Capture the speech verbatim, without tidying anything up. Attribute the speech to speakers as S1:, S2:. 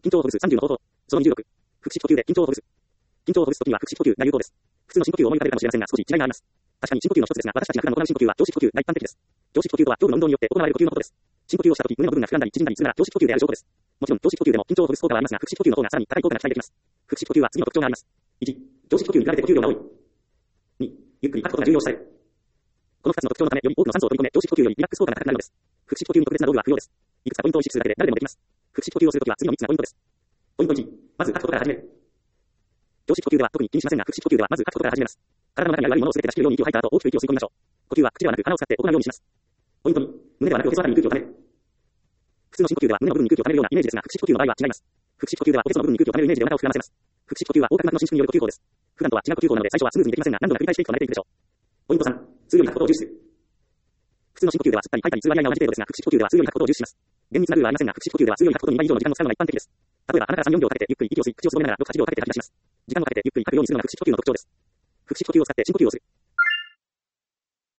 S1: 緊張をほぐすさんじゅうの方法。そのにじゅうろく。腹式呼吸で緊張をほぐす。緊張をほぐすときには腹式呼吸が有効です。普通の深呼吸を思い浮かべるかもしれませんが、少し違いがあります。確かに深呼吸の一つですが、私たちが普段行う深呼吸は常識呼吸が一般的です。常識呼吸とは、上部の運動によって行われる呼吸のことです。深呼吸をしたとき、胸の部分が膨らんだり縮んだりするなら常識呼吸である証拠です。もちろん、常識呼吸でも緊張をほぐす効果はありますが、腹式呼吸の方がさらに高い効果が期待できます。腹式呼吸は次の特徴があります。いち、常識呼吸に比べて呼吸量が多い。に、ゆっくり吐くことが重要視される。このふたつの特徴のため、より多くの酸素を取り込め、常識呼吸よりリラックス効果が高くなるのです。腹式呼吸に特別な道具は不要です。いくつかポイントを意識するだけで誰でもできます。腹式呼吸をするときは次のみっつがポイントです。ポイントいち、まず書くことから始める。常識呼吸では特に気にしませんが、腹式呼吸ではまず書くことから始めます。体の中にある悪いものをすべて出し切るように息を吐いた後、大きく息を吸い込みましょう。呼吸は口ではなく鼻を使って行うようにします。ポイントに、胸ではなくおへそあたりに空気をためる。普通の深呼吸では胸の部分に空気をためるようなイメージですが、腹式呼吸の場合は違います。腹式呼吸ではおへその部分に空気をためるイメージでお腹を膨らませます。腹式呼吸は横隔膜の伸縮による呼吸法です。普段とは違う呼吸法なので最初はスムーズにできませんが、何度か繰り返していくと慣れていくでしょう。ポイントさん、吸うより吐くことを重視する。普通の深呼吸では吸ったり吐いたり吸う割合が同じ程度ですが、腹式呼吸では吸うより吐くことを重視します。厳密なルールはありませんが、腹式呼吸では吸うより吐くことににばい以上の時間を使うのが一般的です。例えば、鼻からさん、よんびょうかけてゆっくり息を吸い、口をすぼめながらろく、はちびょうかけて吐き出します。時間をかけてゆっくり吐くようにするのが腹式呼吸の特徴です。腹式呼吸を使って深呼吸をする。